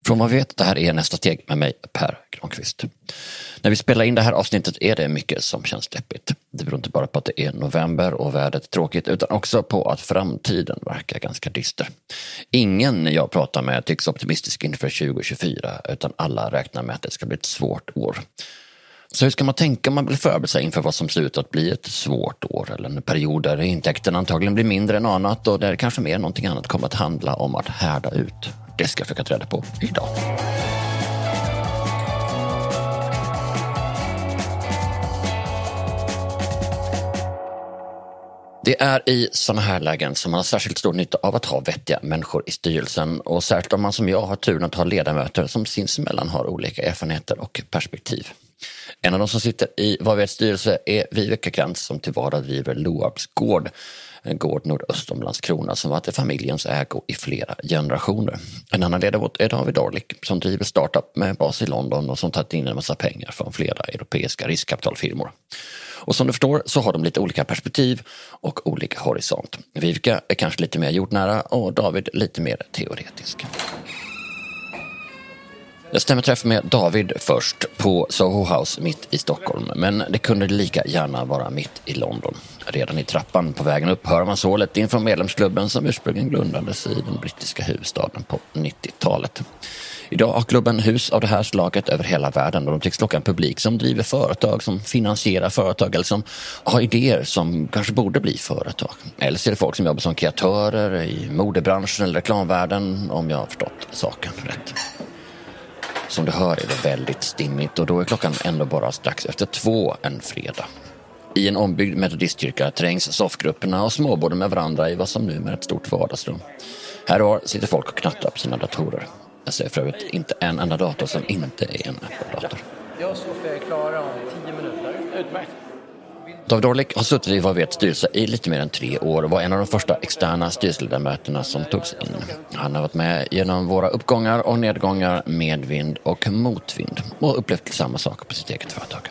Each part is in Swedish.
Från vad vi vet, det här är nästa steg med mig, Per Granqvist. När vi spelar in det här avsnittet är det mycket som känns deppigt. Det beror inte bara på att det är november och vädret är tråkigt, utan också på att framtiden verkar ganska dyster. Ingen jag pratar med tycks optimistisk inför 2024, utan alla räknar med att det ska bli ett svårt år. Så hur ska man tänka om man vill förbereda sig inför vad som ser ut att bli ett svårt år, eller en period där intäkterna antagligen blir mindre än annat och där kanske mer någonting annat kommer att handla om att härda ut? Det ska jag försöka ta reda på idag. Det är i sådana här lägen som man har särskilt stor nytta av att ha vettiga människor i styrelsen, och särskilt om man som jag har turen att ha ledamöter som sinsemellan har olika erfarenheter och perspektiv. En av de som sitter i Vad vet styrelse är Viveka Krantz, som till vardag driver Loarps gård, en gård nordöst om Landskrona som varit i familjens ägo i flera generationer. En annan ledamot är David Orlik, som driver startup med bas i London och som tagit in en massa pengar från flera europeiska riskkapitalfirmor. Och som du förstår så har de lite olika perspektiv och olika horisont. Viveka är kanske lite mer jordnära och David lite mer teoretisk. Jag stämmer träff med David först på Soho House mitt i Stockholm, men det kunde lika gärna vara mitt i London. Redan i trappan på vägen upp hör man sålet inför medlemsklubben som ursprungligen grundades i den brittiska huvudstaden på 90-talet. Idag har klubben hus av det här slaget över hela världen och de tycks locka en publik som driver företag, som finansierar företag eller som har idéer som kanske borde bli företag. Eller så är det folk som jobbar som kreatörer i modebranschen eller reklamvärlden, om jag har förstått saken rätt. Som du hör är det väldigt stimmigt och då är klockan ändå bara strax efter 2 en fredag. I en ombyggd metodistkyrka trängs soffgrupperna och småborden med varandra i vad som nu är ett stort vardagsrum. Här och var sitter folk och knattrar på sina datorer. Jag ser för övrigt inte en enda dator som inte är en Apple-dator. Jag och Sofia är klara om 10 minuter. Utmärkt. David Orlik har suttit i Vad vet styrelse i lite mer än 3 år och var en av de första externa styrelseledamöterna som togs in. Han har varit med genom våra uppgångar och nedgångar, medvind och motvind och upplevt samma sak på sitt eget företag.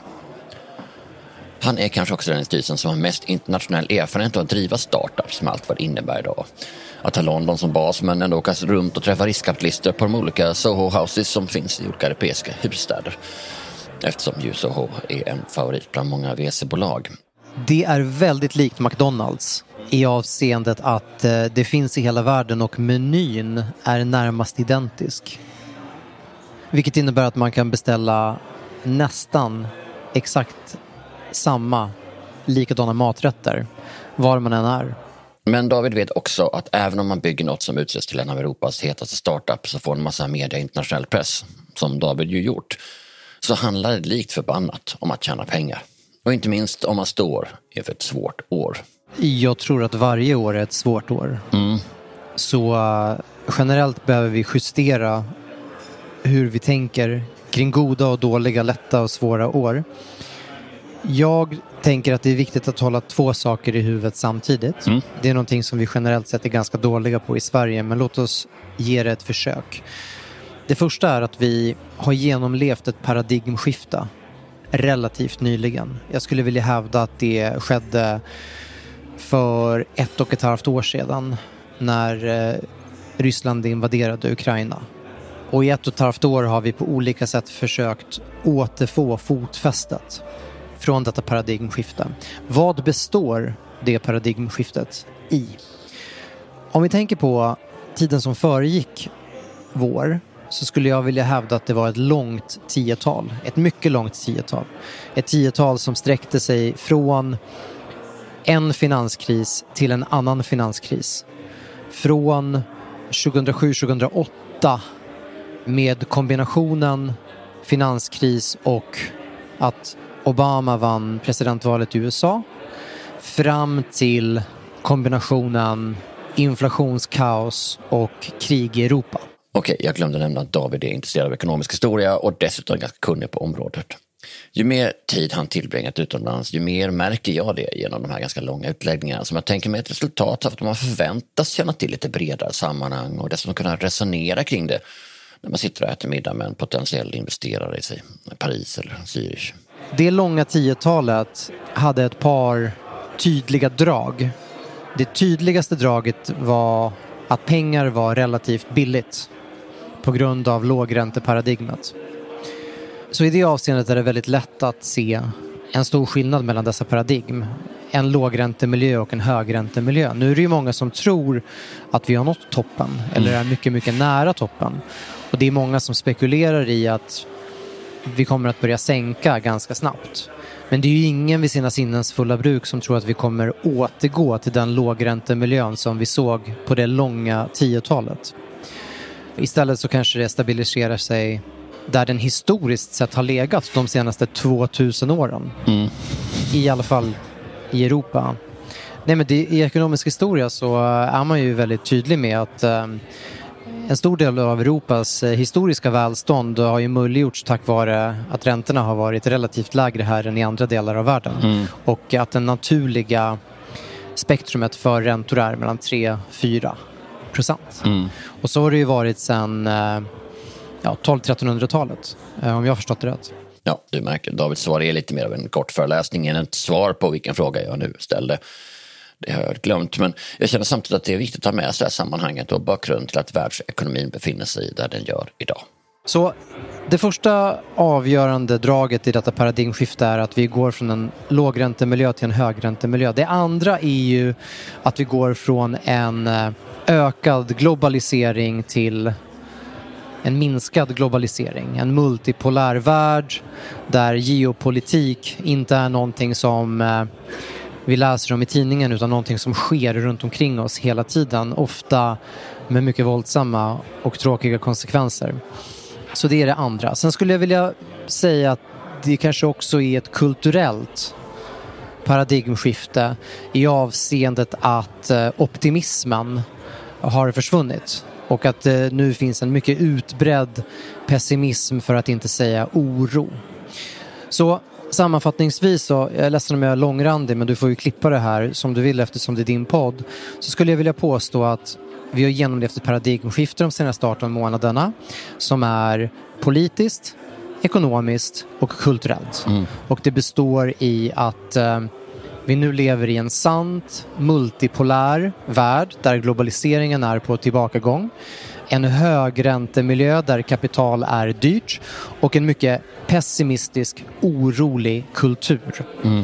Han är kanske också den i styrelsen som har mest internationell erfarenhet av att driva startups med allt vad det innebär idag. Att ha London som bas men ändå åka runt och träffa riskkapitalister på de olika Soho Houses som finns i olika europeiska huvudstäder. Eftersom ju Soho är en favorit bland många VC-bolag. Det är väldigt likt McDonald's i avseendet att det finns i hela världen och menyn är närmast identisk. Vilket innebär att man kan beställa nästan exakt samma likadana maträtter var man än är. Men David vet också att även om man bygger något som utses till en av Europas hetaste startup så får en massa media internationell press, som David ju gjort, så handlar det likt förbannat om att tjäna pengar. Och inte minst om man står inför ett svårt år. Jag tror att varje år är ett svårt år. Så generellt behöver vi justera hur vi tänker kring goda och dåliga, lätta och svåra år. Jag tänker att det är viktigt att hålla 2 saker i huvudet samtidigt. Det är någonting som vi generellt sett är ganska dåliga på i Sverige, men låt oss ge det ett försök. Det första är att vi har genomlevt ett paradigmskifte relativt nyligen. Jag skulle vilja hävda att det skedde för 1,5 år sedan när Ryssland invaderade Ukraina. Och i 1,5 år har vi på olika sätt försökt återfå fotfästet från detta paradigmskifte. Vad består det paradigmskiftet i? Om vi tänker på tiden som föregick vår, så skulle jag vilja hävda att det var ett långt 10-tal. Ett mycket långt 10-tal. Ett 10-tal som sträckte sig från en finanskris till en annan finanskris. Från 2007-2008 med kombinationen finanskris och att Obama vann presidentvalet i USA, fram till kombinationen inflationskaos och krig i Europa. Okej, jag glömde nämna att David är intresserad av ekonomisk historia och dessutom ganska kunnig på området. Ju mer tid han tillbringat utomlands, ju mer märker jag det genom de här ganska långa utläggningarna som jag tänker mig ett resultat av att man förväntas känna till lite bredare sammanhang och dessutom kunna resonera kring det när man sitter och äter middag med en potentiell investerare i sig, Paris eller Zürich. Det långa 10-talet hade ett par tydliga drag. Det tydligaste draget var att pengar var relativt billigt. på grund av lågränteparadigmet. Så i det avseendet är det väldigt lätt att se en stor skillnad mellan dessa paradigm. En lågräntemiljö och en högräntemiljö. Nu är det ju många som tror att vi har nått toppen eller är mycket, mycket nära toppen. Och det är många som spekulerar i att vi kommer att börja sänka ganska snabbt. Men det är ju ingen vid sina sinnens fulla bruk som tror att vi kommer återgå till den lågräntemiljön som vi såg på det långa 10-talet. Istället så kanske det stabiliserar sig där den historiskt sett har legat de senaste 2000 åren. I alla fall i Europa. Nej, men i ekonomisk historia så är man ju väldigt tydlig med att en stor del av Europas historiska välstånd har ju möjliggjorts tack vare att räntorna har varit relativt lägre här än i andra delar av världen. Och att den naturliga spektrumet för räntor är mellan 3-4%. Och så har det ju varit sedan 1200-1300-talet, om jag har förstått det rätt. Ja, du märker. Davids svar är lite mer av en kort föreläsning än ett svar på vilken fråga jag nu ställde. Det har jag glömt, men jag känner samtidigt att det är viktigt att ha med sig det här sammanhanget och bakgrund till att världsekonomin befinner sig där den gör idag. Så det första avgörande draget i detta paradigmskifte är att vi går från en lågräntemiljö till en högräntemiljö. Det andra är ju att vi går från en ökad globalisering till en minskad globalisering. En multipolär värld där geopolitik inte är någonting som vi läser om i tidningen utan någonting som sker runt omkring oss hela tiden. Ofta med mycket våldsamma och tråkiga konsekvenser. Så det är det andra. Sen skulle jag vilja säga att det kanske också är ett kulturellt paradigmskifte i avseendet att optimismen har försvunnit. Och att det nu finns en mycket utbredd pessimism, för att inte säga oro. Så sammanfattningsvis, så, jag är ledsen om jag är långrandig, men du får ju klippa det här som du vill eftersom det är din podd. Så skulle jag vilja påstå att vi har genomlevt ett paradigmskifte de senaste 18 månaderna som är politiskt, ekonomiskt och kulturellt. Och det består i att vi nu lever i en sant multipolär värld där globaliseringen är på tillbakagång. En högräntemiljö där kapital är dyrt och en mycket pessimistisk, orolig kultur.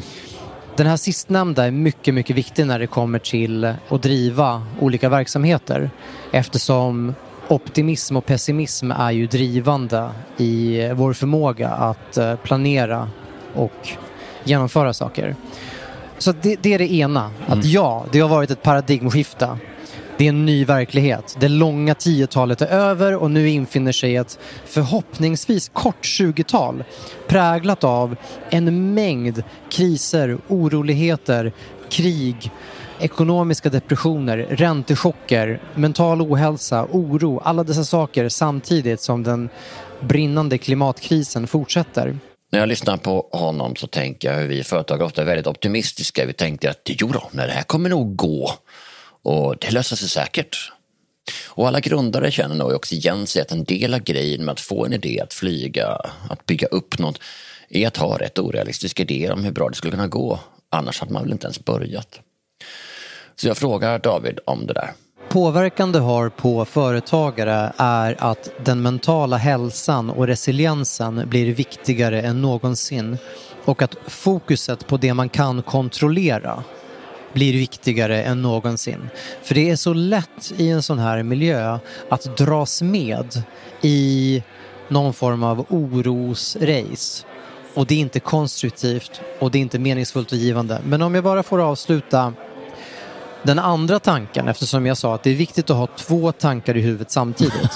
Den här sistnämnda är mycket, mycket viktig när det kommer till att driva olika verksamheter, eftersom optimism och pessimism är ju drivande i vår förmåga att planera och genomföra saker. Så det är det ena. Att det har varit ett paradigmskifte. Det är en ny verklighet. Det långa 10-talet är över och nu infinner sig ett förhoppningsvis kort 20-tal präglat av en mängd kriser, oroligheter, krig, ekonomiska depressioner, räntechocker, mental ohälsa, oro, alla dessa saker samtidigt som den brinnande klimatkrisen fortsätter. När jag lyssnar på honom så tänker jag hur vi företag ofta är väldigt optimistiska. Vi tänkte att det här kommer nog gå och det löser sig säkert. Och alla grundare känner nog också igen sig att en del av grejen med att få en idé att flyga, att bygga upp något, är att ha rätt orealistiska idéer om hur bra det skulle kunna gå. Annars hade man väl inte ens börjat. Så jag frågar David om det där. Påverkan det har på företagare är att den mentala hälsan och resiliensen blir viktigare än någonsin. Och att fokuset på det man kan kontrollera blir viktigare än någonsin. För det är så lätt i en sån här miljö att dras med i någon form av orosrace. Och det är inte konstruktivt och det är inte meningsfullt och givande. Men om jag bara får avsluta den andra tanken, eftersom jag sa att det är viktigt att ha två tankar i huvudet samtidigt.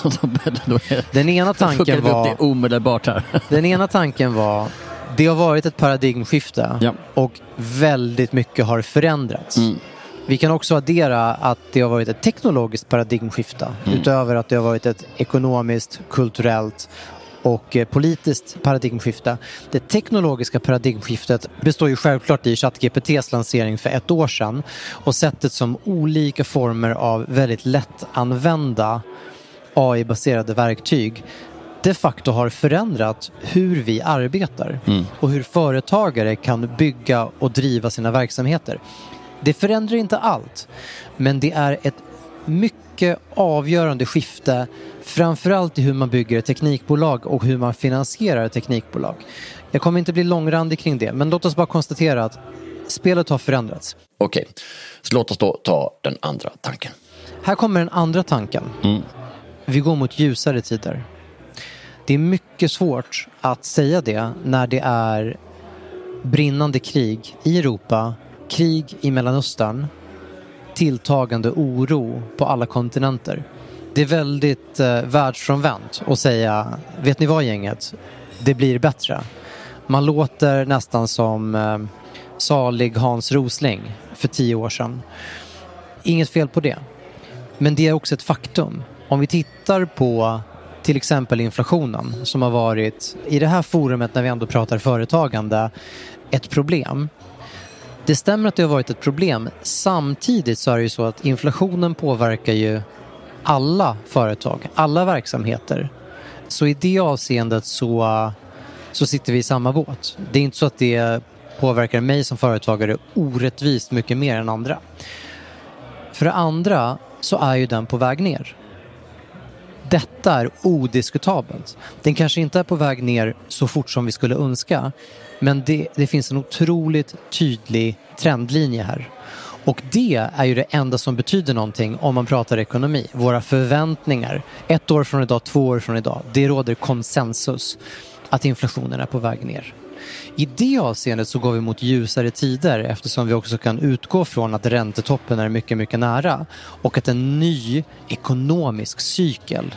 Den ena tanken var omedelbart här. Den ena tanken var det har varit ett paradigmskifte och väldigt mycket har förändrats. Vi kan också addera att det har varit ett teknologiskt paradigmskifte utöver att det har varit ett ekonomiskt, kulturellt och politiskt paradigmskifte. Det teknologiska paradigmskiftet består ju självklart i ChatGPT:s lansering för 1 år sedan och sättet som olika former av väldigt lättanvända AI-baserade verktyg de facto har förändrat hur vi arbetar och hur företagare kan bygga och driva sina verksamheter. Det förändrar inte allt, men det är ett mycket avgörande skifte, framförallt i hur man bygger ett teknikbolag och hur man finansierar ett teknikbolag. Jag kommer inte bli långrandig kring det, men låt oss bara konstatera att spelet har förändrats. Okej, så låt oss då ta den andra tanken. Här kommer den andra tanken. Vi går mot ljusare tider. Det är mycket svårt att säga det när det är brinnande krig i Europa, krig i Mellanöstern, tilltagande oro på alla kontinenter. Det är väldigt världsfrånvänt att säga, vet ni vad gänget? Det blir bättre. Man låter nästan som salig Hans Rosling för 10 år sedan. Inget fel på det. Men det är också ett faktum. Om vi tittar på till exempel inflationen som har varit i det här forumet när vi ändå pratar företagande ett problem. Det stämmer att det har varit ett problem. Samtidigt så är det ju så att inflationen påverkar ju alla företag, alla verksamheter. Så i det avseendet så sitter vi i samma båt. Det är inte så att det påverkar mig som företagare orättvist mycket mer än andra. För det andra så är ju den på väg ner. Detta är odiskutabelt. Den kanske inte är på väg ner så fort som vi skulle önska. Men det finns en otroligt tydlig trendlinje här. Och det är ju det enda som betyder någonting om man pratar ekonomi. Våra förväntningar. 1 år från idag, 2 år från idag. Det råder konsensus att inflationen är på väg ner. I det avseendet så går vi mot ljusare tider eftersom vi också kan utgå från att räntetoppen är mycket, mycket nära och att en ny ekonomisk cykel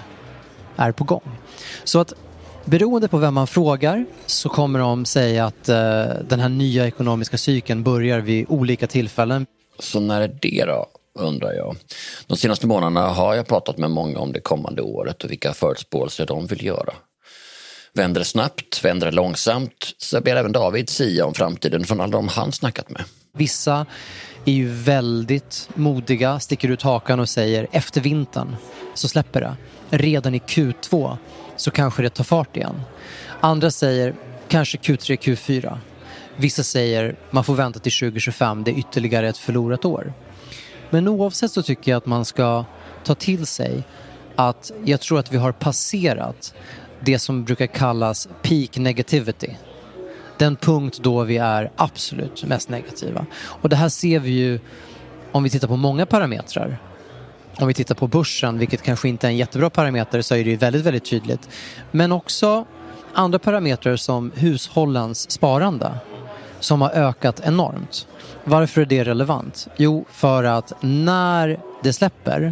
är på gång. Så att beroende på vem man frågar så kommer de säga att den här nya ekonomiska cykeln börjar vid olika tillfällen. Så när är det då, undrar jag? De senaste månaderna har jag pratat med många om det kommande året och vilka förutspåelser de vill göra. Vänder det snabbt, vänder det långsamt, så ber även David sia om framtiden från alla de han snackat med. Vissa är ju väldigt modiga, sticker ut hakan och säger efter vintern så släpper det. Redan i Q2 så kanske det tar fart igen. Andra säger kanske Q3, Q4. Vissa säger man får vänta till 2025, det är ytterligare ett förlorat år. Men oavsett så tycker jag att man ska ta till sig att jag tror att vi har passerat det som brukar kallas peak negativity. Den punkt då vi är absolut mest negativa. Och det här ser vi ju om vi tittar på många parametrar. Om vi tittar på börsen, vilket kanske inte är en jättebra parameter, så är det ju väldigt, väldigt tydligt. Men också andra parametrar som hushållens sparande som har ökat enormt. Varför är det relevant? Jo, för att när det släpper,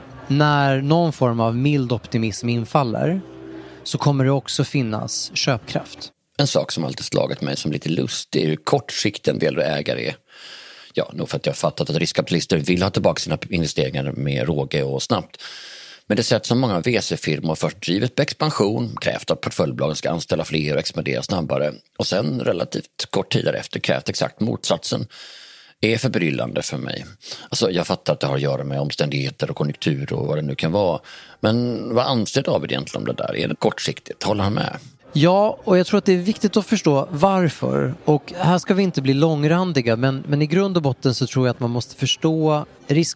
när någon form av mild optimism infaller, så kommer det också finnas köpkraft. En sak som alltid slagit mig som lite lustig är hur kortsiktig en del ägare är. Ja, nog för att jag fattat att riskkapitalister vill ha tillbaka sina investeringar med råge och snabbt. Men det sätt som många VC-firmor först drivet på expansion, krävt att portföljbolagen ska anställa fler och expandera snabbare och sen relativt kort tid därefter krävt exakt motsatsen är förbryllande för mig. Alltså jag fattar att det har att göra med omständigheter och konjunktur och vad det nu kan vara. Men vad anser David egentligen om det där? Är det kortsiktigt? Håller han med? Ja, och jag tror att det är viktigt att förstå varför. Och här ska vi inte bli långrandiga, men i grund och botten så tror jag att man måste förstå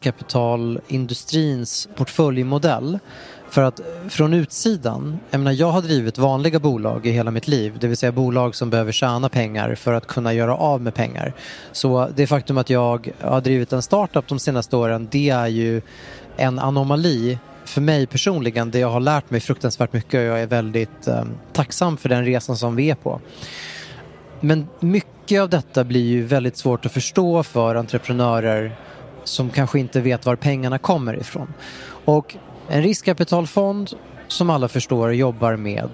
riskkapitalindustrins portföljmodell. För att från utsidan, jag har drivit vanliga bolag i hela mitt liv, det vill säga bolag som behöver tjäna pengar för att kunna göra av med pengar. Så det faktum att jag har drivit en startup de senaste åren, det är ju en anomali för mig personligen, det jag har lärt mig fruktansvärt mycket och jag är väldigt tacksam för den resan som vi är på. Men mycket av detta blir ju väldigt svårt att förstå för entreprenörer som kanske inte vet var pengarna kommer ifrån. Och en riskkapitalfond, som alla förstår, jobbar med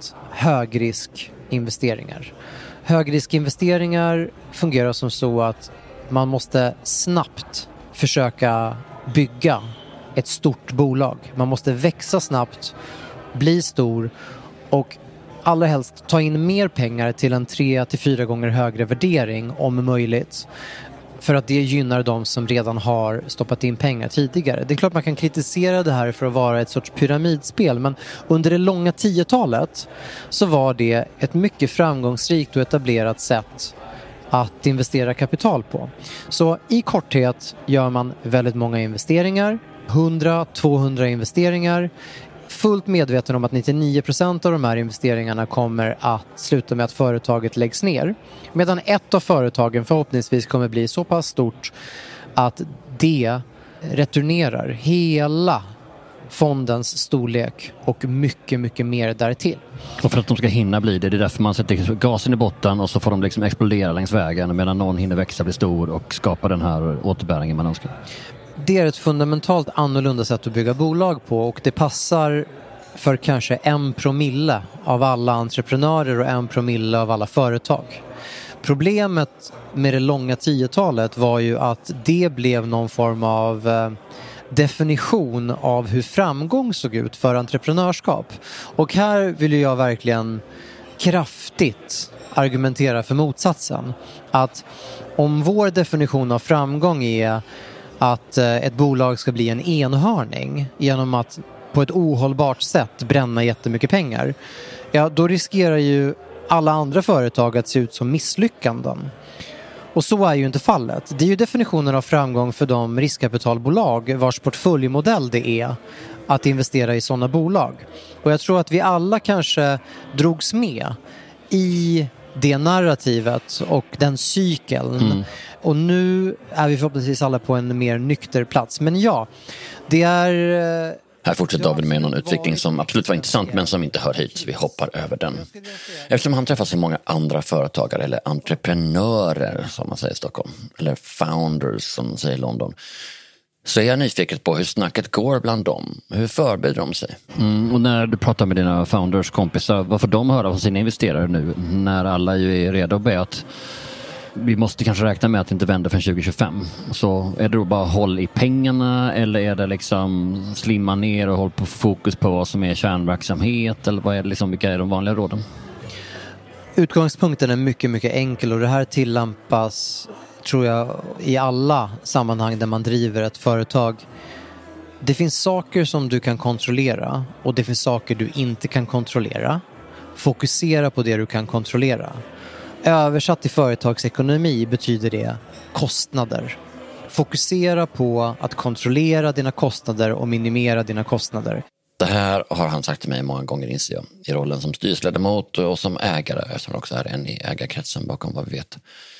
högriskinvesteringar. Högriskinvesteringar fungerar som så att man måste snabbt försöka bygga ett stort bolag. Man måste växa snabbt, bli stor och allra helst ta in mer pengar till en 3-4 gånger högre värdering om möjligt. För att det gynnar de som redan har stoppat in pengar tidigare. Det är klart man kan kritisera det här för att vara ett sorts pyramidspel. Men under det långa 10-talet så var det ett mycket framgångsrikt och etablerat sätt att investera kapital på. Så i korthet gör man väldigt många investeringar. 100-200 investeringar. Fullt medveten om att 99% av de här investeringarna kommer att sluta med att företaget läggs ner. Medan ett av företagen förhoppningsvis kommer bli så pass stort att det returnerar hela fondens storlek och mycket, mycket mer därtill. Och för att de ska hinna bli det är därför man sätter gasen i botten och så får de liksom explodera längs vägen medan någon hinner växa, bli stor och skapa den här återbäringen man önskar. Det är ett fundamentalt annorlunda sätt att bygga bolag på och det passar för kanske 1% av alla entreprenörer och 1% av alla företag. Problemet med det långa 10-talet var ju att det blev någon form av definition av hur framgång såg ut för entreprenörskap. Och här vill jag verkligen kraftigt argumentera för motsatsen. Att om vår definition av framgång är att ett bolag ska bli en enhörning genom att på ett ohållbart sätt bränna jättemycket pengar, ja, då riskerar ju alla andra företag att se ut som misslyckanden. Och så är ju inte fallet. Det är ju definitionen av framgång för de riskkapitalbolag vars portföljmodell det är att investera i sådana bolag. Och jag tror att vi alla kanske drogs med i det narrativet och den cykeln. Och nu är vi förhoppningsvis alla på en mer nykter plats. Men ja, det är... Här fortsätter David med någon utveckling som absolut var intressant men som inte hör hit, så vi hoppar över den. Eftersom han träffar så många andra företagare eller entreprenörer som man säger i Stockholm, eller founders som man säger i London, så är jag nyfiken på hur snacket går bland dem. Hur förbereder de sig? Och när du pratar med dina founders kompisar, vad får de höra från sina investerare nu när alla ju är redo att be att vi måste kanske räkna med att det inte vänder för 2025. Så är det då bara håll i pengarna eller är det liksom slimma ner och håll på fokus på vad som är kärnverksamhet eller vad är det liksom, vilka är de vanliga råden? Utgångspunkten är mycket, mycket enkel och det här tillämpas, tror jag, i alla sammanhang där man driver ett företag. Det finns saker som du kan kontrollera och det finns saker du inte kan kontrollera. Fokusera på det du kan kontrollera. Översatt till företagsekonomi betyder det kostnader. Fokusera på att kontrollera dina kostnader och minimera dina kostnader. Det här har han sagt till mig många gånger, inser jag, i rollen som styrelseledamot och som ägare, som också är en i ägarkretsen bakom vad vi vet.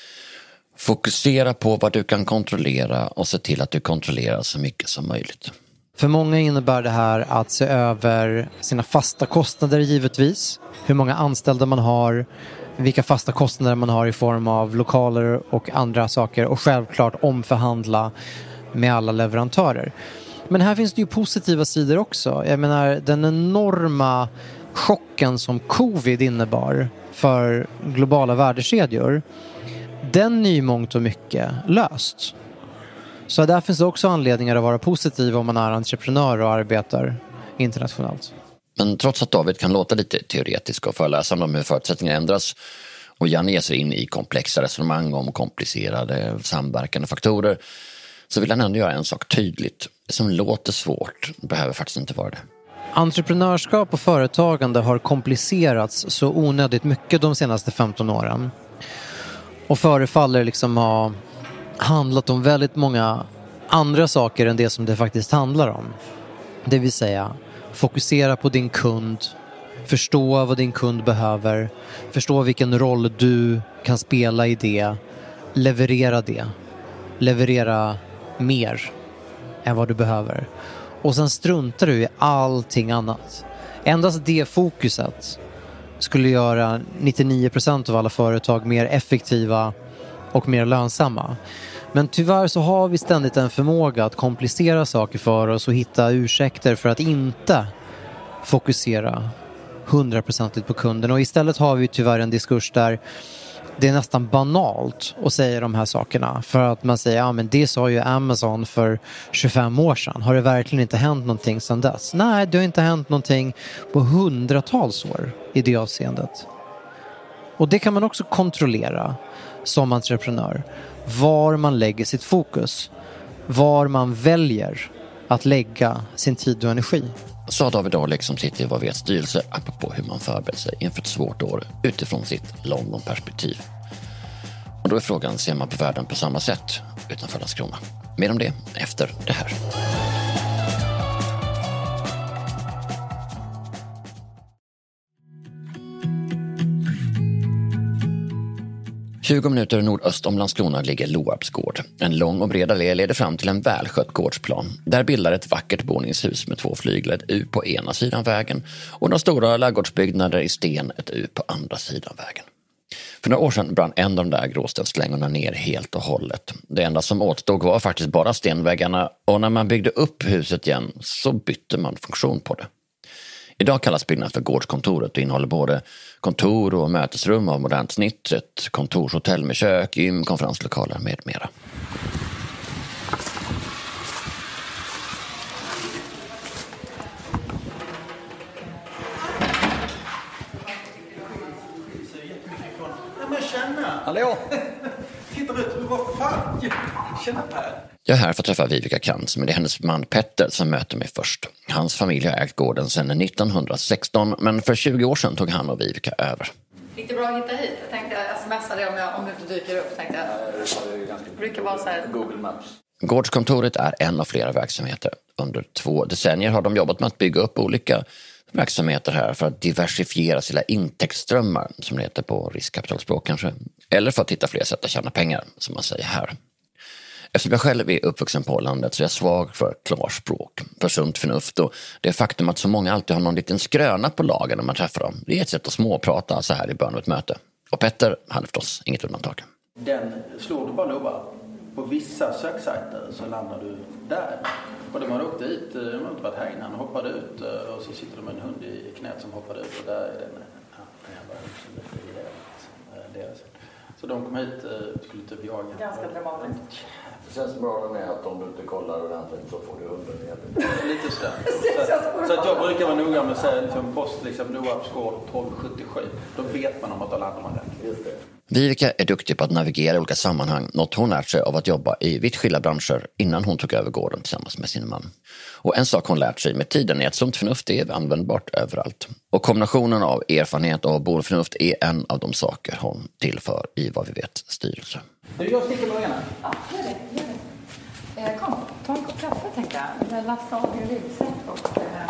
Fokusera på vad du kan kontrollera och se till att du kontrollerar så mycket som möjligt. För många innebär det här att se över sina fasta kostnader givetvis. Hur många anställda man har, vilka fasta kostnader man har i form av lokaler och andra saker och självklart omförhandla med alla leverantörer. Men här finns det ju positiva sidor också. Jag menar, den enorma chocken som covid innebar för globala värdekedjor, den är ju mångt och mycket löst. Så där finns det också anledningar att vara positiv om man är entreprenör och arbetar internationellt. Men trots att David kan låta lite teoretisk och föreläsande om hur förutsättningar ändras och Janne ger sig in i komplexa resonemang om komplicerade samverkande faktorer, så vill han ändå göra en sak tydligt. Det som låter svårt behöver faktiskt inte vara det. Entreprenörskap och företagande har komplicerats så onödigt mycket de senaste 15 åren. Och förefaller liksom ha handlat om väldigt många andra saker än det som det faktiskt handlar om. Det vill säga, fokusera på din kund, förstå vad din kund behöver, förstå vilken roll du kan spela i det, leverera mer än vad du behöver. Och sen struntar du i allting annat. Endast det fokuset skulle göra 99% av alla företag mer effektiva och mer lönsamma. Men tyvärr så har vi ständigt en förmåga att komplicera saker för oss och hitta ursäkter för att inte fokusera 100% på kunden. Och istället har vi tyvärr en diskurs där det är nästan banalt att säga de här sakerna. För att man säger, ja men det sa ju Amazon för 25 år sedan. Har det verkligen inte hänt någonting sedan dess? Nej, det har inte hänt någonting på hundratals år i det avseendet. Och det kan man också kontrollera som entreprenör. Var man lägger sitt fokus. Var man väljer att lägga sin tid och energi. Sa David Orlik som sitter i vad vet styrelse apropå hur man förbereder sig inför ett svårt år utifrån sitt London-perspektiv. Och då är frågan, ser man på världen på samma sätt utanför Landskrona? Mer om det efter det här. 20 minuter nordöst om Landskrona ligger Loarps gård. En lång och bred allé leder fram till en välskött gårdsplan. Där bildar ett vackert boningshus med 2 flyglar, ett U på ena sidan vägen och de stora ladugårdsbyggnader i sten, ett U på andra sidan vägen. För några år sedan brann en av de där gråstenslängorna ner helt och hållet. Det enda som återstod var faktiskt bara stenväggarna, och när man byggde upp huset igen så bytte man funktion på det. Idag kallas byggnaden för gårdskontoret och innehåller både kontor och mötesrum av modernt snitt, ett kontorshotell med kök, gym, konferenslokaler med mera. Hallå! Titta nu, vad fan? Känna Per. Jag är här för att träffa Vivica Krantz, men det är hennes man Petter som möter mig först. Hans familj har ägt gården sedan 1916, men för 20 år sedan tog han och Vivica över. Gick det bra att hitta hit? Jag tänkte smsa dig om du inte dyker upp. Tänkte jag. Det brukar vara så här. Google Maps. Gårdskontoret är en av flera verksamheter. Under 2 decennier har de jobbat med att bygga upp olika verksamheter här för att diversifiera sina intäktsströmmar, som det heter på riskkapitalspråk kanske. Eller för att hitta fler sätt att tjäna pengar, som man säger här. Eftersom jag själv är uppvuxen på landet så är jag svag för klarspråk, för sunt förnuft och det faktum att så många alltid har någon liten skröna på lagen när man träffar dem. Det är ett sätt att småprata så här i början av ett möte. Och Petter, han är förstås inget undantag. Den slår du bara lovar. På vissa söksajter så landar du där. Och de har åkt dit, de har inte varit här innan, hoppade ut och så sitter de med en hund i knät som hoppade ut och där är den jävla hund som är frivillig. Så de kom hit skulle typ jaga. Ganska dramatiskt. Det känns bra med att om du inte kollar ordentligt så får du hunden igen. Lite sådär. Så att jag brukar vara noga med att säga liksom, post liksom, Loarps gård 1277. Då vet man om att då landar man där. Just det. Vivica är duktig på att navigera i olika sammanhang, något hon lärt sig av att jobba i vitt skilda branscher innan hon tog över gården tillsammans med sin man. Och en sak hon lärt sig med tiden är att sunt förnuft är användbart överallt. Och kombinationen av erfarenhet och bondförnuft är en av de saker hon tillför i Vad vi vet styrelse. Du, jag sticker med ena. Ja, gör det. Kom, ta en kopp kaffe tänkte jag. Lasta av din ryggsäck och...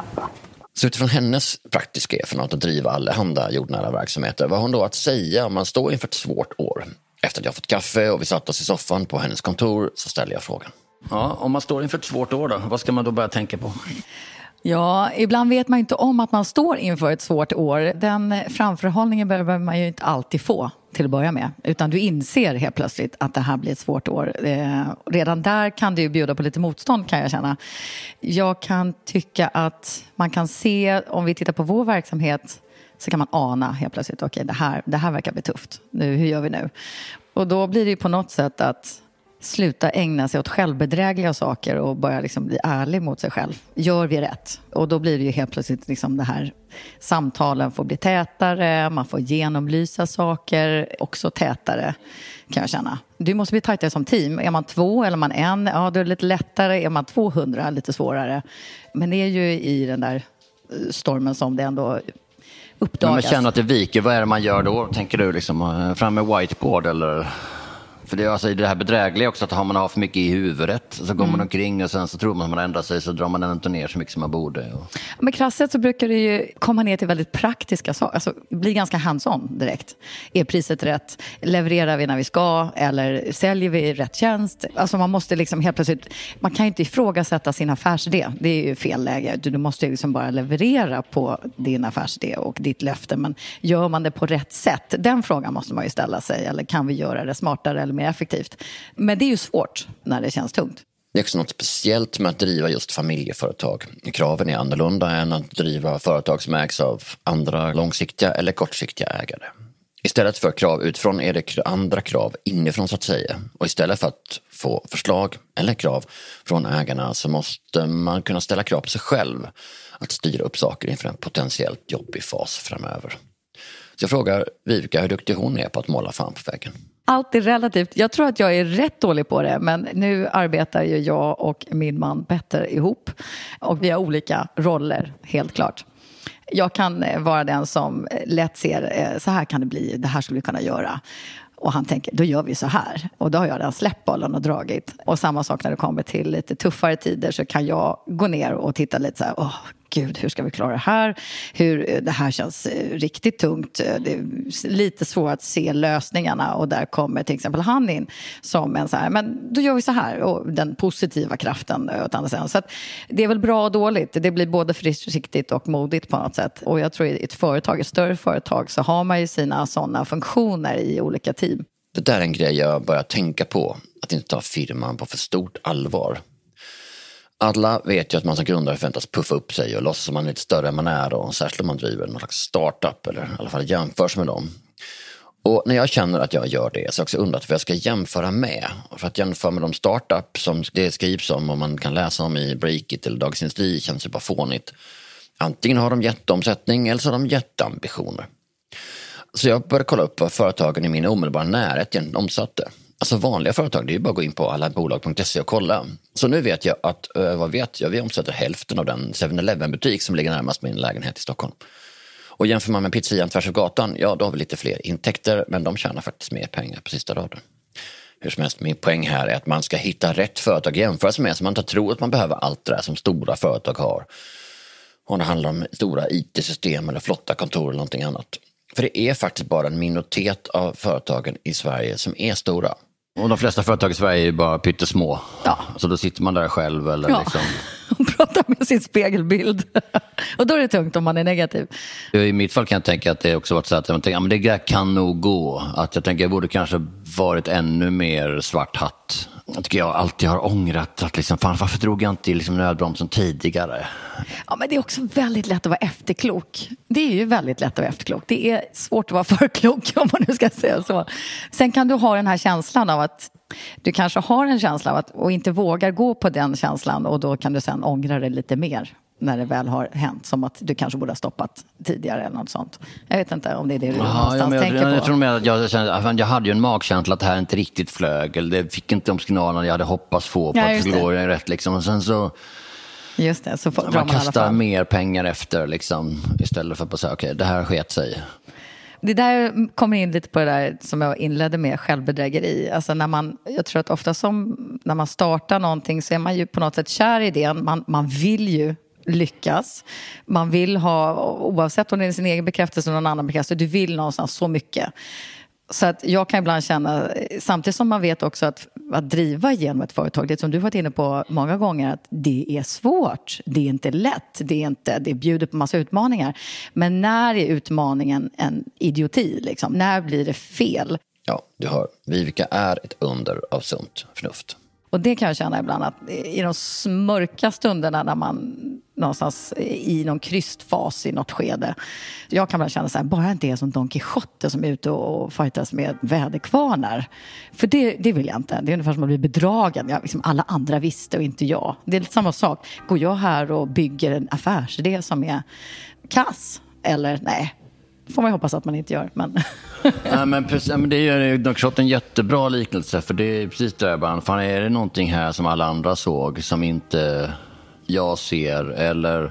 Så utifrån hennes praktiska erfarenhet att driva allehanda jordnära verksamheter, vad har hon då att säga om man står inför ett svårt år? Efter att jag fått kaffe och vi satt oss i soffan på hennes kontor så ställer jag frågan. Ja, om man står inför ett svårt år då, vad ska man då börja tänka på? Ja, ibland vet man inte om att man står inför ett svårt år. Den framförhållningen behöver man ju inte alltid få till att börja med. Utan du inser helt plötsligt att det här blir ett svårt år. Redan där kan det ju bjuda på lite motstånd kan jag känna. Jag kan tycka att man kan se, om vi tittar på vår verksamhet så kan man ana helt plötsligt, okej, det här verkar bli tufft. Nu, hur gör vi nu? Och då blir det ju på något sätt att sluta ägna sig åt självbedrägliga saker och börja liksom bli ärlig mot sig själv. Gör vi rätt? Och då blir det ju helt plötsligt liksom det här, samtalen får bli tätare, man får genomlysa saker också tätare kan jag känna. Du måste bli tajtare som team. Är man 2 eller är man 1, ja då är det lite lättare. Är man 200, lite svårare. Men det är ju i den där stormen som det ändå uppdagas. Men man känner att det viker, vad är det man gör då? Tänker du liksom fram med whiteboard eller... För det är alltså det här bedrägliga också, att har man för mycket i huvudet så går man omkring och sen så tror man att man ändrar sig så drar man inte ner så mycket som man borde. Men krasset så brukar det ju komma ner till väldigt praktiska saker, alltså bli ganska hands-on direkt. Är priset rätt? Levererar vi när vi ska? Eller säljer vi rätt tjänst? Alltså man måste liksom helt plötsligt, man kan ju inte ifrågasätta sin affärsidé. Det är ju fel läge. Du måste ju liksom bara leverera på din affärsidé och ditt löfte. Men gör man det på rätt sätt? Den frågan måste man ju ställa sig. Eller kan vi göra det smartare eller mer effektivt? Men det är ju svårt när det känns tungt. Det är också något speciellt med att driva just familjeföretag. Kraven är annorlunda än att driva företag som ägs av andra långsiktiga eller kortsiktiga ägare. Istället för krav utifrån är det andra krav inifrån så att säga. Och istället för att få förslag eller krav från ägarna så måste man kunna ställa krav på sig själv att styra upp saker inför en potentiellt jobbig fas framöver. Så jag frågar Vivica hur duktig hon är på att måla fan på väggen. Allt är relativt. Jag tror att jag är rätt dålig på det. Men nu arbetar ju jag och min man Petter ihop. Och vi har olika roller, helt klart. Jag kan vara den som lätt ser, så här kan det bli, det här skulle vi kunna göra. Och han tänker, då gör vi så här. Och då har jag den släppt bollen och dragit. Och samma sak när det kommer till lite tuffare tider så kan jag gå ner och titta lite så här, gud, hur ska vi klara det här? Det här känns riktigt tungt. Det är lite svårt att se lösningarna, och där kommer till exempel han in som en så här, men då gör vi så här, och den positiva kraften åt andra sidan. Så att det är väl bra och dåligt. Det blir både försiktigt och modigt på något sätt. Och jag tror i ett större företag så har man ju sina sådana funktioner i olika team. Det där är en grej jag börjar tänka på, att inte ta firman på för stort allvar. Alla vet ju att man som grundare förväntas puffa upp sig och låtsas som man är lite större än man är, och särskilt om man driver någon slags startup eller i alla fall jämförs med dem. Och när jag känner att jag gör det så har jag också undrat vad jag ska jämföra med. Och för att jämföra med de startup som det skrivs om och man kan läsa om i Breakit eller Dagens Industri känns ju bara fånigt. Antingen har de jätteomsättning eller så har de jätteambitioner. Så jag började kolla upp vad företagen i min omedelbara närhet egentligen omsatte. Alltså vanliga företag, det är ju bara att gå in på allabolag.se och kolla. Så nu vet jag att, vi omsätter hälften av den 7-Eleven-butik som ligger närmast min lägenhet i Stockholm. Och jämför man med pizzerian tvärs över gatan, ja då har vi lite fler intäkter, men de tjänar faktiskt mer pengar på sista raden. Hur som helst, min poäng här är att man ska hitta rätt företag att jämföra sig med, så man inte tror att man behöver allt det där som stora företag har. Och det handlar om stora IT-system eller flotta kontor eller någonting annat. För det är faktiskt bara en minoritet av företagen i Sverige som är stora. Och de flesta företag i Sverige är bara pyttesmå. Ja. Så då sitter man där själv eller liksom... och pratar med sin spegelbild. Och då är det tungt om man är negativ. I mitt fall kan jag tänka att det också varit så att jag tänker, men det kan nog gå. Att jag tänker jag borde kanske varit ännu mer svart hatt. Jag tycker jag alltid har ångrat att liksom, fan, varför drog jag inte liksom nödbromsen tidigare? Ja, men det är också väldigt lätt att vara efterklok. Det är ju väldigt lätt att vara efterklok. Det är svårt att vara förklok, om man nu ska säga så. Sen kan du ha den här känslan av att du kanske har en känsla av att och inte vågar gå på den känslan, och då kan du sen ångra det lite mer när det väl har hänt, som att du kanske borde ha stoppat tidigare eller något sånt. Jag vet inte om det är det du någonstans tänker på. Jag tror med att jag hade ju en magkänsla att det här inte riktigt flög, eller det fick inte de signalerna jag hade hoppats få på att det skulle gå rätt liksom. Och sen så just det, så man kastar mer pengar efter liksom, istället för att säga okej, det här sket sig. Det där kommer in lite på det där som jag inledde med, självbedrägeri. Alltså jag tror att ofta när man startar någonting så är man ju på något sätt kär i idén. Man vill ju lyckas. Man vill ha, oavsett om det är sin egen bekräftelse eller någon annan bekräftelse, du vill någonstans så mycket. Så att jag kan ibland känna, samtidigt som man vet också att driva igenom ett företag, det som du varit inne på många gånger, att det är svårt, det är inte lätt, det bjuder på massa utmaningar. Men när är utmaningen en idioti liksom? När blir det fel? Ja, du hör, Vivica är ett under av sunt förnuft. Och det kan jag känna ibland att i de mörka stunderna när man någonstans i någon krystfas i något skede. Jag kan bara känna så här, bara inte är som Don Quixote som är ute och fightas med väderkvarnar. För det vill jag inte. Det är ungefär som att bli bedragen. Liksom alla andra visste och inte jag. Det är lite samma sak. Går jag här och bygger en affärsidé som är kass? Eller nej, får man ju hoppas att man inte gör. Men... Ja, men precis, men det är ju Don Quixote en jättebra liknelse. För det är precis det bara. Fan, är det någonting här som alla andra såg som inte jag ser, eller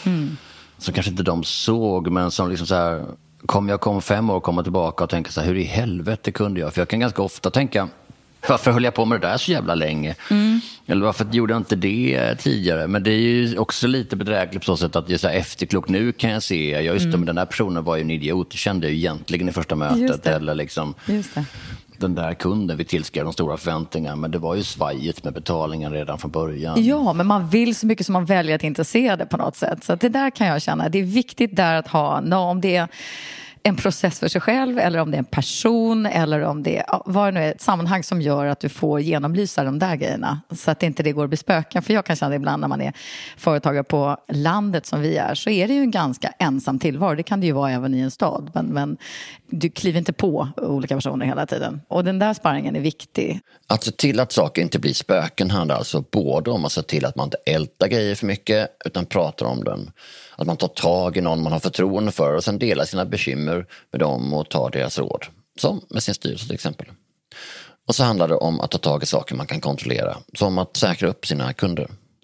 som kanske inte de såg, men som liksom så här, jag kom 5 år komma tillbaka och tänka så här, hur i helvete kunde jag? För jag kan ganska ofta tänka, varför höll jag på med det där så jävla länge? Eller varför gjorde jag inte det tidigare? Men det är ju också lite bedrägligt på så sätt att jag är så här efterklok. Nu kan jag se, just det, men den där personen var ju en idiot. Det kände jag ju egentligen i första mötet. Eller liksom, just det. Den där kunden, vi tillskrev de stora förväntningar, men det var ju svajigt med betalningen redan från början. Ja, men man vill så mycket som man väljer att inte se det på något sätt. Så att det där kan jag känna, det är viktigt där att ha, om det är en process för sig själv, eller om det är en person, eller om det är vad det nu är, ett sammanhang som gör att du får genomlysa de där grejerna, så att inte det går att bli spöken. För jag kan känna ibland när man är företagare på landet som vi är, så är det ju en ganska ensam tillvaro. Det kan det ju vara även i en stad, men du kliver inte på olika personer hela tiden. Och den där sparringen är viktig. Att se till att saker inte blir spöken handlar alltså både om att se till att man inte ältar grejer för mycket, utan pratar om den. Att man tar tag i någon man har förtroende för och sen delar sina bekymmer med dem och tar deras råd. Som med sin styrelse till exempel. Och så handlar det om att ta tag i saker man kan kontrollera. Som att säkra upp sina kunder. Ja,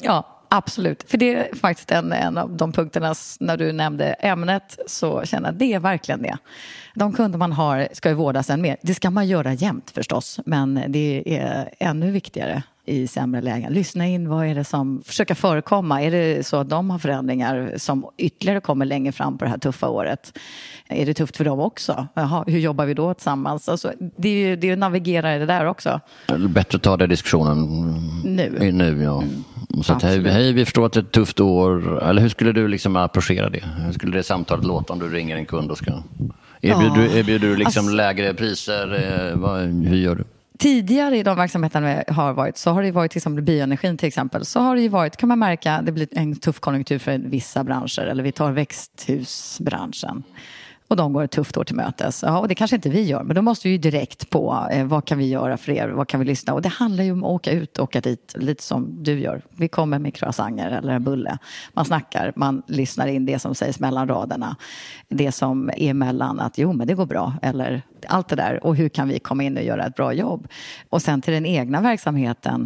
absolut. För det är faktiskt en av de punkterna när du nämnde ämnet, så känner jag att det är verkligen det. De kunder man har ska ju vårdas än mer. Det ska man göra jämt förstås, men det är ännu viktigare i sämre lägen. Lyssna in, vad är det som försöker förekomma? Är det så att de har förändringar som ytterligare kommer längre fram på det här tuffa året? Är det tufft för dem också? Jaha, hur jobbar vi då tillsammans? Alltså, det är ju navigera i det där också. Bättre ta den diskussionen nu ja. Så att, hej, vi förstår att det är ett tufft år. Eller hur skulle du liksom approchera det? Hur skulle det samtalet låta om du ringer en kund och ska... Erbjuder du liksom lägre priser? Hur gör du? Tidigare i de verksamheterna har varit, så har det varit till exempel bioenergin till exempel, så har det ju varit, kan man märka, det blir en tuff konjunktur för vissa branscher, eller vi tar växthusbranschen och de går ett tufft år till mötes. Ja, och det kanske inte vi gör, men då måste vi ju direkt på vad kan vi göra för er, vad kan vi lyssna, och det handlar ju om att åka dit, lite som du gör. Vi kommer med croissanter eller en bulle. Man snackar, man lyssnar in det som sägs mellan raderna, det som är mellan att jo men det går bra, eller allt det där, och hur kan vi komma in och göra ett bra jobb. Och sen till den egna verksamheten,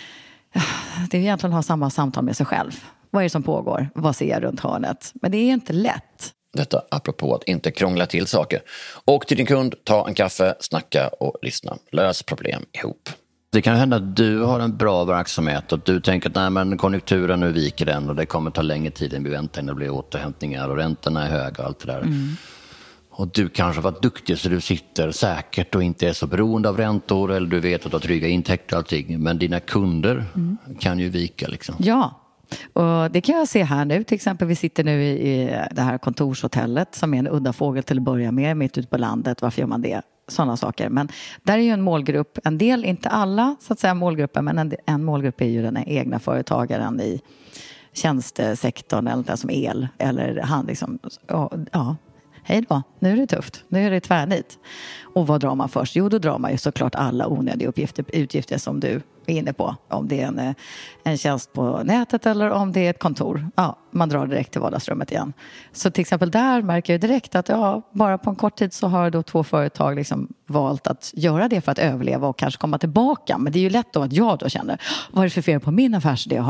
det är egentligen att ha samma samtal med sig själv. Vad är det som pågår? Vad ser jag runt hörnet? Men det är inte lätt. Detta apropå att inte krångla till saker. Åk till din kund, ta en kaffe, snacka och lyssna. Lös problem ihop. Det kan hända att du har en bra verksamhet och du tänker att nej, men konjunkturen nu viker den och det kommer ta längre tid än vi väntar, det blir återhämtningar och räntorna är höga och allt det där. Och du kanske varit duktig så du sitter säkert och inte är så beroende av räntor, eller du vet att du har trygga intäkter och allting. Men dina kunder kan ju vika liksom. Ja. Och det kan jag se här nu, till exempel vi sitter nu i det här kontorshotellet som är en udda fågel till att börja med, mitt ute på landet. Varför gör man det? Sådana saker. Men där är ju en målgrupp, en del, inte alla så att säga målgrupper, men en målgrupp är ju den egna företagaren i tjänstesektorn eller det som el eller han liksom, ja. Hej då, nu är det tufft, nu är det tvärnit. Och vad drar man först? Jo, då drar man ju såklart alla onödiga utgifter som du är inne på. Om det är en tjänst på nätet eller om det är ett kontor. Ja, man drar direkt till vardagsrummet igen. Så till exempel där märker jag direkt att bara på en kort tid så har då 2 företag liksom valt att göra det för att överleva och kanske komma tillbaka. Men det är ju lätt då att jag då känner, vad är det för fel på min affärsidé?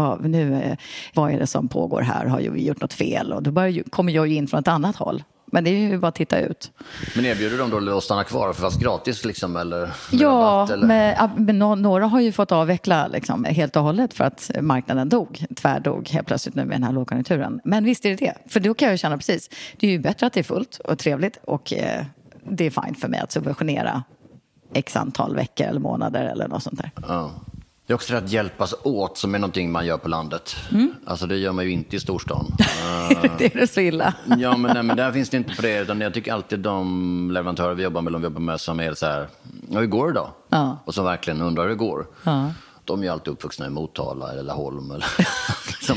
Vad är det som pågår här? Har vi gjort något fel? Och då kommer jag ju in från ett annat håll. Men det är ju bara att titta ut. Men erbjuder de då att stanna kvar för fast gratis liksom? Eller ja, rabatt, eller? Men några har ju fått avveckla liksom, helt och hållet för att marknaden tvärdog helt plötsligt nu med den här lågkonjunkturen. Men visst är det. För då kan jag ju känna precis, det är ju bättre att det är fullt och trevligt och det är fint för mig att subventionera x antal veckor eller månader eller något sånt där. Ja. Det är också att hjälpas åt som är någonting man gör på landet. Alltså det gör man ju inte i storstan. Det är det så illa. Ja, men där finns det inte på det. Utan jag tycker alltid de leverantörer vi jobbar med som är så här, hur går det då? Ja. Och som verkligen undrar hur det går. Ja. De är ju alltid uppvuxna i Motala eller Laholm. Eller, liksom.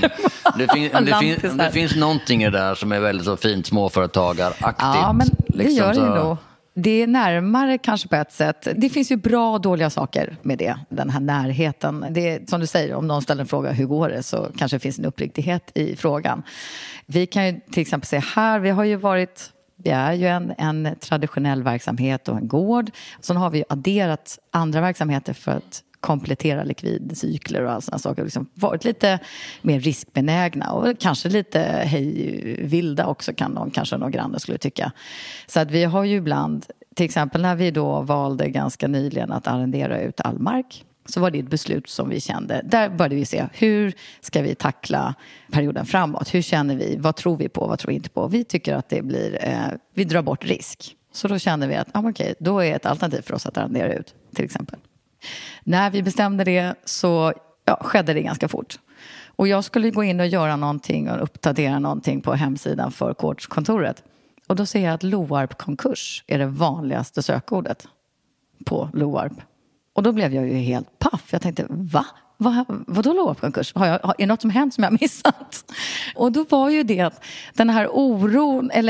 det finns någonting i det där som är väldigt så fint småföretagaraktigt. Ja, men det liksom, gör det ju nog. Det är närmare kanske på ett sätt. Det finns ju bra och dåliga saker med det, den här närheten. Det är, som du säger, om någon ställer en fråga hur går det, så kanske det finns en uppriktighet i frågan. Vi kan ju till exempel se här, vi är ju en traditionell verksamhet och en gård. Sen har vi adderat andra verksamheter för att komplettera likvidcykler och all sådana saker. Liksom varit lite mer riskbenägna och kanske lite vilda också kanske någon granne skulle tycka. Så att vi har ju ibland, till exempel när vi då valde ganska nyligen att arrendera ut all mark, så var det ett beslut som vi kände. Där började vi se, hur ska vi tackla perioden framåt? Hur känner vi? Vad tror vi på? Vad tror vi inte på? Vi tycker att det blir, vi drar bort risk. Så då kände vi att okej, då är ett alternativ för oss att arrendera ut till exempel. När vi bestämde det så skedde det ganska fort. Och jag skulle gå in och göra någonting och uppdatera någonting på hemsidan för Gårdskontoret. Och då ser jag att Loarp-konkurs är det vanligaste sökordet på Loarp. Och då blev jag ju helt paff. Jag tänkte, vadå Loarp-konkurs? Är det något som hänt som jag missat? Och då var ju det att den här oron, eller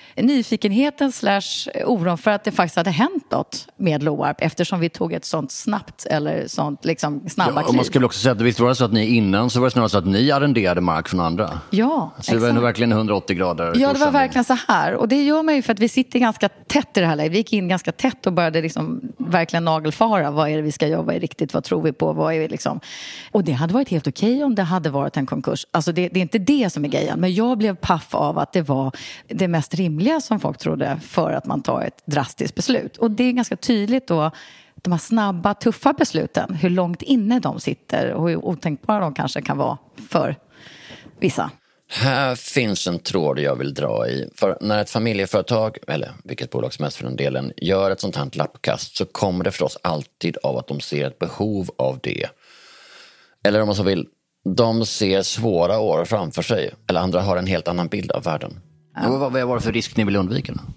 nyfikenheten / oron för att det faktiskt hade hänt något med Loarp eftersom vi tog ett sånt snabbt eller sånt liksom snabba kliv. Och man skulle också säga att visst var det så att ni innan så var det snarare så att ni arrenderade mark från andra. Ja, så det var nog verkligen 180 grader. Ja, det var verkligen så här. Och det gör man ju för att vi sitter ganska tätt i det här läget. Vi gick in ganska tätt och började liksom verkligen nagelfara. Vad är det vi ska göra? Vad är riktigt? Vad tror vi på? Vad är vi liksom? Och det hade varit helt okej om det hade varit en konkurs. Alltså det är inte det som är grejen. Men jag blev paff av att det var det mest rimliga som folk trodde för att man tar ett drastiskt beslut. Och det är ganska tydligt då, de här snabba, tuffa besluten, hur långt inne de sitter och hur otänkbara de kanske kan vara för vissa. Här finns en tråd jag vill dra i. För när ett familjeföretag, eller vilket bolag som helst för den delen, gör ett sånt här lappkast så kommer det förstås alltid av att de ser ett behov av det. Eller om man så vill, de ser svåra år framför sig. Eller andra har en helt annan bild av världen. Ja. Vad var det för risk ni vill undvika då?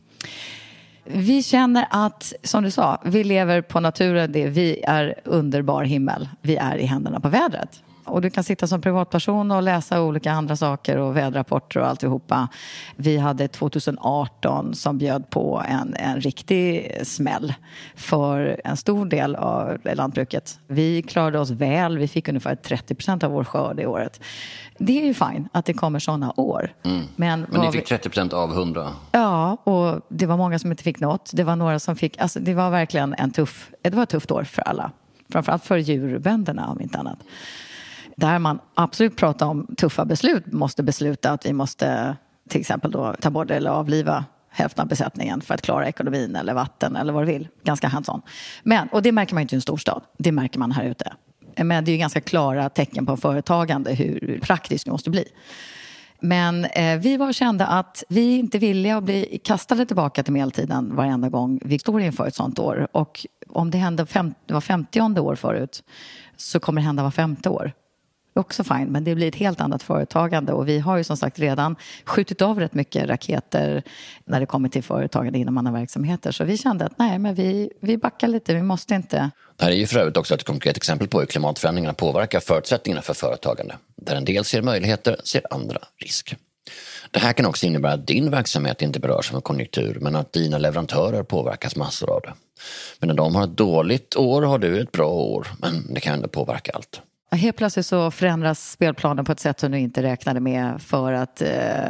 Vi känner att, som du sa, vi lever på naturen. Vi är underbar himmel. Vi är i händerna på vädret. Och du kan sitta som privatperson och läsa olika andra saker och väderrapporter och alltihopa. Vi hade 2018 som bjöd på en riktig smäll för en stor del av lantbruket. Vi klarade oss väl. Vi fick ungefär 30% av vår skörd i året. Det är ju fine att det kommer sådana år. Men ni fick 30% av 100? Ja, och det var många som inte fick något. Det var några som fick... Alltså det var verkligen ett tufft år för alla. Framförallt för djurbönderna om inte annat. Där man absolut pratar om tuffa beslut måste besluta att vi måste till exempel då ta bort eller avliva hälften av besättningen för att klara ekonomin eller vatten eller vad du vill. Ganska hands-on. Och det märker man inte i en storstad. Det märker man här ute. Men det är ju ganska klara tecken på företagande hur praktiskt det måste bli. Men vi var kända att vi inte villiga att bli kastade tillbaka till medeltiden varenda gång vi står inför ett sånt år. Och om det hände var 50:e år förut så kommer det hända var 5:e år. Också fine, men det blir ett helt annat företagande och vi har ju som sagt redan skjutit av rätt mycket raketer när det kommer till företagande inom andra verksamheter. Så vi kände att nej, men vi backar lite, vi måste inte. Det här är ju för övrigt också ett konkret exempel på hur klimatförändringarna påverkar förutsättningarna för företagande. Där en del ser möjligheter, ser andra risk. Det här kan också innebära att din verksamhet inte berörs av en konjunktur men att dina leverantörer påverkas massor av det. Men när de har ett dåligt år har du ett bra år, men det kan ändå påverka allt. Helt plötsligt så förändras spelplanen på ett sätt som du inte räknade med för att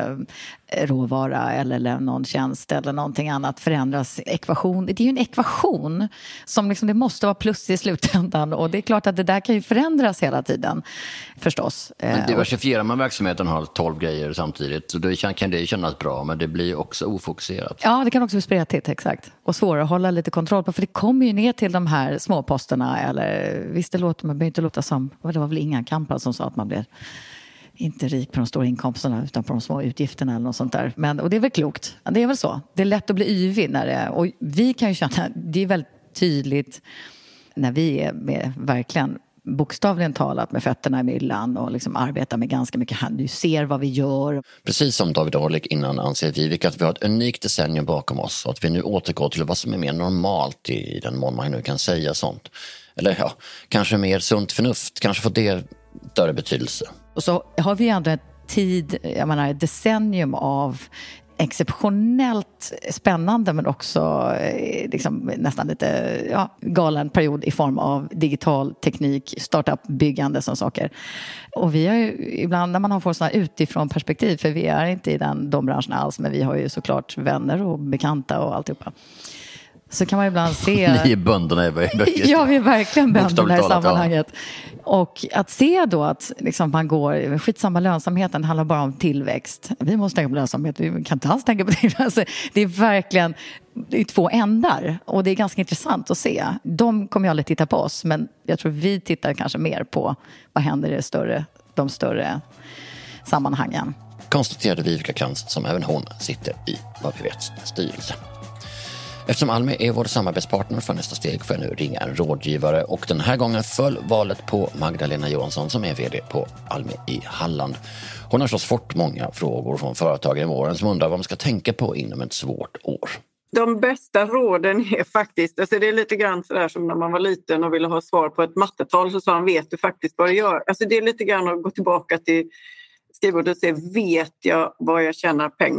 råvara eller någon tjänst eller någonting annat förändras. Ekvation. Det är ju en ekvation som liksom, det måste vara plus i slutändan och det är klart att det där kan ju förändras hela tiden förstås. Men diversifierar man verksamheten och har 12 grejer samtidigt så då kan det kännas bra men det blir också ofokuserat. Ja, det kan också bli spretigt, exakt. Och svårare att hålla lite kontroll på för det kommer ju ner till de här småposterna eller visst man behöver inte låta som det var väl inga kampar som sa att man blir inte rik på de stora inkomsterna utan på de små utgifterna eller något sånt där. Och det är väl klokt. Det är väl så. Det är lätt att bli yvig och vi kan ju känna, det är väldigt tydligt när vi är med verkligen bokstavligen talat med fötterna i myllan och liksom arbetar med ganska mycket hand. Du ser vad vi gör. Precis som David Orlik innan anser vi att vi har ett unikt decennium bakom oss och att vi nu återgår till vad som är mer normalt i den mån man nu kan säga sånt. Eller ja, kanske mer sunt förnuft, kanske får det större betydelse. Och så har vi ändå ett decennium av exceptionellt spännande men också liksom, nästan lite galen period i form av digital teknik, startup-byggande som saker. Och vi har ju ibland när man får sådana utifrån perspektiv, för vi är inte i de branscherna alls, men vi har ju såklart vänner och bekanta och alltihopa. Så kan man ibland se... Ni är bönderna Ja, vi är verkligen bönderna i sammanhanget. Ja. Och att se då att liksom man går... Skitsamma, lönsamheten handlar bara om tillväxt. Vi måste tänka på lönsamhet, vi kan inte alls tänka på tillväxt. Alltså, det är verkligen två ändar. Och det är ganska intressant att se. De kommer ju aldrig titta på oss, men jag tror vi tittar kanske mer på vad händer i de större sammanhangen. Konstaterade Vivica Krantz, som även hon sitter i vad vi vet styrelse. Eftersom Almi är vår samarbetspartner för nästa steg får jag nu ringa en rådgivare och den här gången föll valet på Magdalena Johansson som är vd på Almi i Halland. Hon har förstås fått många frågor från företagare i våren som undrar vad man ska tänka på inom ett svårt år. De bästa råden är faktiskt, alltså det är lite grann sådär som när man var liten och ville ha svar på ett mattetal så sa han, vet du faktiskt vad du gör? Alltså det är lite grann att gå tillbaka till skrivbordet och se, vet jag vad jag tjänar pengar?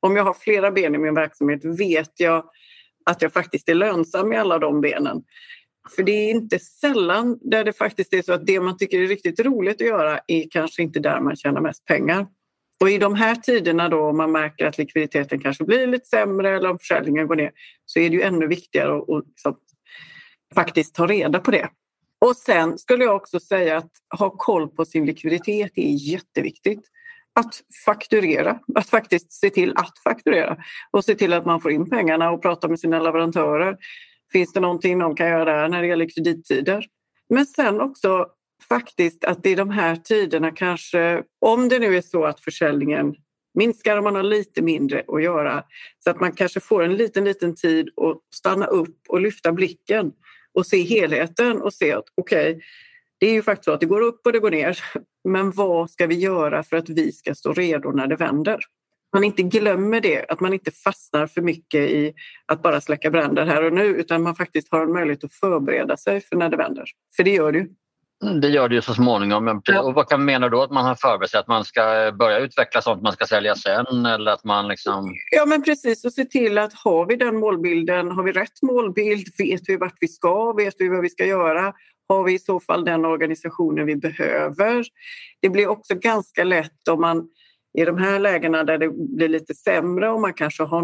Om jag har flera ben i min verksamhet vet jag att jag faktiskt är lönsam i alla de benen. För det är inte sällan där det faktiskt är så att det man tycker är riktigt roligt att göra är kanske inte där man tjänar mest pengar. Och i de här tiderna då, om man märker att likviditeten kanske blir lite sämre eller om försäljningen går ner, så är det ju ännu viktigare att faktiskt ta reda på det. Och sen skulle jag också säga att ha koll på sin likviditet är jätteviktigt. Att fakturera, att faktiskt se till att fakturera och se till att man får in pengarna och prata med sina leverantörer. Finns det någonting de kan göra där när det gäller kredittider? Men sen också faktiskt att i de här tiderna kanske, om det nu är så att försäljningen minskar och man har lite mindre att göra, så att man kanske får en liten tid att stanna upp och lyfta blicken och se helheten och se att okej, det är ju faktiskt så att det går upp och det går ner, men vad ska vi göra för att vi ska stå redo när det vänder? Man inte glömmer det, att man inte fastnar för mycket i att bara släcka bränder här och nu, utan man faktiskt har en möjlighet att förbereda sig för när det vänder. För det gör det ju. Det gör det ju så småningom. Men, och vad kan man mena då att man har förberett sig? Att man ska börja utveckla sånt man ska sälja sen? Eller att man liksom... Ja, men precis. Och se till att har vi den målbilden, har vi rätt målbild, vet vi vart vi ska, vet vi vad vi ska göra? Har vi i så fall den organisationen vi behöver? Det blir också ganska lätt om man i de här lägena där det blir lite sämre och man kanske har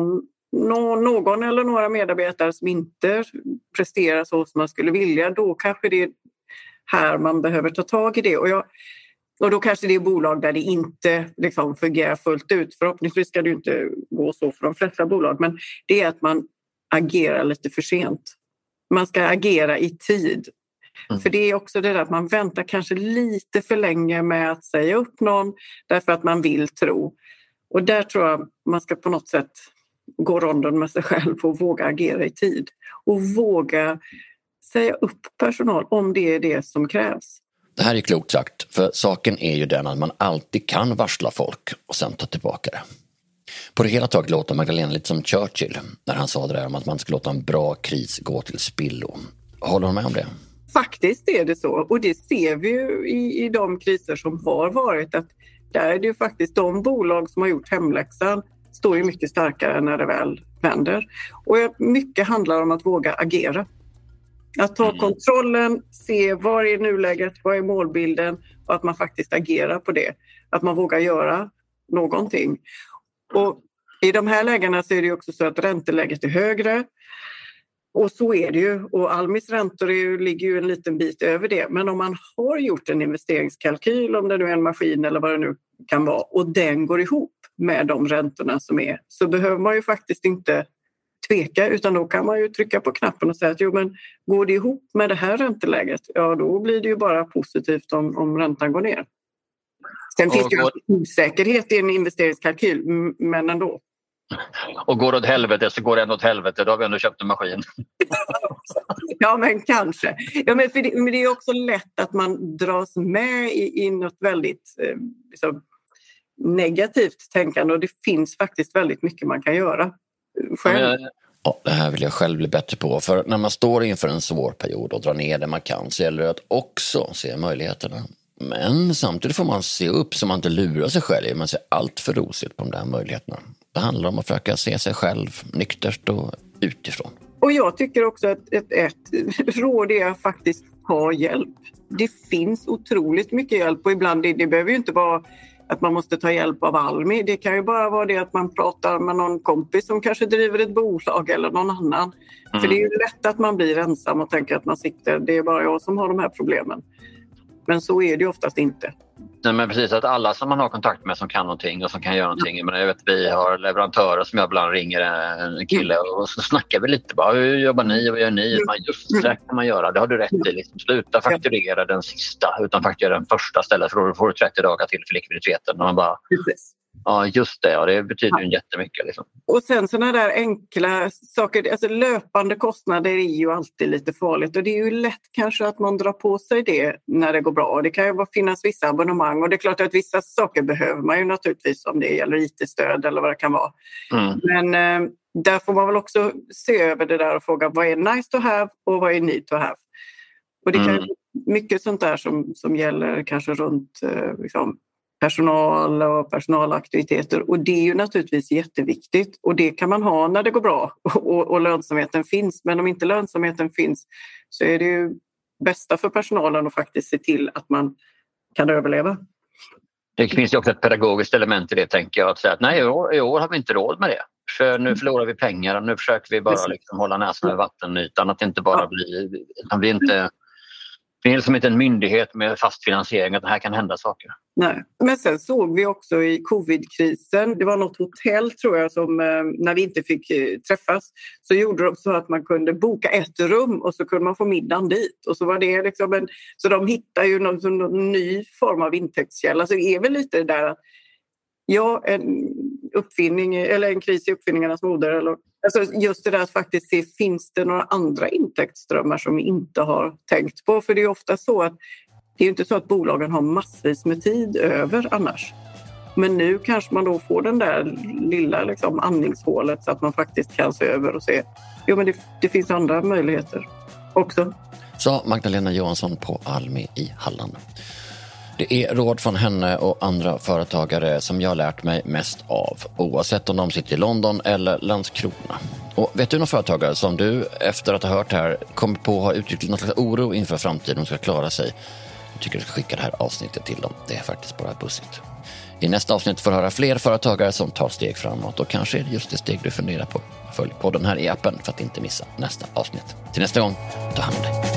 någon eller några medarbetare som inte presterar så som man skulle vilja, då kanske det är här man behöver ta tag i det. Och då kanske det är bolag där det inte liksom fungerar fullt ut. Förhoppningsvis ska det inte gå så för de flesta bolag, men det är att man agerar lite för sent. Man ska agera i tid. För det är också det där att man väntar kanske lite för länge med att säga upp någon därför att man vill tro. Och där tror jag man ska på något sätt gå ronden med sig själv och våga agera i tid. Och våga säga upp personal om det är det som krävs. Det här är klokt sagt, för saken är ju den att man alltid kan varsla folk och sen ta tillbaka det. På det hela taget låter Magdalena lite som Churchill när han sa det där om att man ska låta en bra kris gå till spillo. Håller du med om det? Faktiskt är det så, och det ser vi ju i de kriser som har varit, att där är det ju faktiskt de bolag som har gjort hemläxan står ju mycket starkare när det väl vänder. Och mycket handlar om att våga agera. Att ta kontrollen, se vad är nuläget, vad är målbilden och att man faktiskt agerar på det. Att man vågar göra någonting. Och i de här lägena så är det ju också så att ränteläget är högre. Och så är det ju. Och Almis räntor ligger ju en liten bit över det. Men om man har gjort en investeringskalkyl, om det nu är en maskin eller vad det nu kan vara, och den går ihop med de räntorna som är, så behöver man ju faktiskt inte tveka, utan då kan man ju trycka på knappen och säga att jo, men går det ihop med det här ränteläget, ja då blir det ju bara positivt om räntan går ner. Sen finns det ju osäkerhet i en investeringskalkyl, men ändå. Och går det åt helvete så går det ändå åt helvete, då har vi ändå köpt en maskin. Ja, men kanske. Ja, men det är också lätt att man dras med i något väldigt liksom, negativt tänkande, och det finns faktiskt väldigt mycket man kan göra själv. Ja, det här vill jag själv bli bättre på, för när man står inför en svår period och drar ner det man kan, så gäller det att också se möjligheterna. Men samtidigt får man se upp så man inte lurar sig själv. Man ser allt för rosigt på de där möjligheterna. Det handlar om att försöka se sig själv nyktert och utifrån. Och jag tycker också att ett råd är att faktiskt ta hjälp. Det finns otroligt mycket hjälp, och ibland det behöver ju inte vara att man måste ta hjälp av Almi. Det kan ju bara vara det att man pratar med någon kompis som kanske driver ett bolag eller någon annan. För det är ju lätt att man blir ensam och tänker att det är bara jag som har de här problemen. Men så är det ju oftast inte. Nej, men precis, att alla som man har kontakt med som kan någonting och som kan göra någonting. Men jag vet, vi har leverantörer som jag ibland ringer en kille och så snackar vi lite bara, hur jobbar ni och vad gör ni? Just det kan man göra, det har du rätt i. Liksom. Sluta fakturera den sista utan fakturera den första istället, för då får du 30 dagar till för likviditeten. Och man bara, ja just det, och det betyder ju jättemycket. Liksom. Och sen sådana där enkla saker, alltså löpande kostnader är ju alltid lite farligt, och det är ju lätt kanske att man drar på sig det när det går bra. Det kan ju finnas vissa abonnemang, och det är klart att vissa saker behöver man ju naturligtvis om det gäller IT-stöd eller vad det kan vara. Men där får man väl också se över det där och fråga vad är nice to have och vad är need to have. Och det kan ju mycket sånt där som gäller kanske runt liksom, personal och personalaktiviteter. Och det är ju naturligtvis jätteviktigt. Och det kan man ha när det går bra och lönsamheten finns. Men om inte lönsamheten finns så är det ju bästa för personalen att faktiskt se till att man kan överleva. Det finns ju också ett pedagogiskt element i det, tänker jag. Att säga att nej, i år har vi inte råd med det. För nu förlorar vi pengar och nu försöker vi bara liksom hålla näsan över vattenytan. Att det inte bara blir inte... Det är liksom inte en myndighet med fast finansiering att det här kan hända saker. Nej, men sen såg vi också i covid-krisen, det var något hotell tror jag som när vi inte fick träffas så gjorde de så att man kunde boka ett rum och så kunde man få middagen dit. Och så var det liksom så de hittar ju någon ny form av intäktskälla. Så det är väl lite där att en uppfinning eller en kris i uppfinningarnas moder. Alltså just det där att faktiskt se, finns det några andra intäktsströmmar som vi inte har tänkt på? För det är ofta så att det är inte så att bolagen har massvis med tid över annars. Men nu kanske man då får den där lilla liksom, andningshålet så att man faktiskt kan se över och se. Jo, men det finns andra möjligheter också. Sa Magdalena Johansson på Almi i Halland. Det är råd från henne och andra företagare som jag har lärt mig mest av, oavsett om de sitter i London eller Landskrona. Och vet du någon företagare som du, efter att ha hört det här, kommer på att ha uttryckt någon slags oro inför framtiden och ska klara sig? Jag tycker du ska skicka det här avsnittet till dem. Det är faktiskt bara bussigt. I nästa avsnitt får du höra fler företagare som tar steg framåt och kanske är det just det steg du funderar på. Följ podden här i appen för att inte missa nästa avsnitt. Till nästa gång, ta hand om dig.